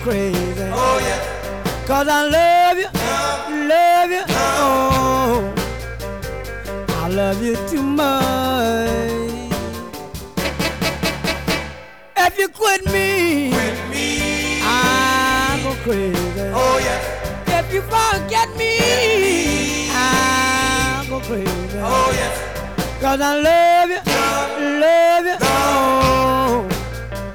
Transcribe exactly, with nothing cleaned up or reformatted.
crazy. Oh yeah. Cause I love you, love you, oh, I love you too much. If you quit me, Quit me, I go crazy. oh yeah. If you forget me, I go crazy. Oh yes. Cause I love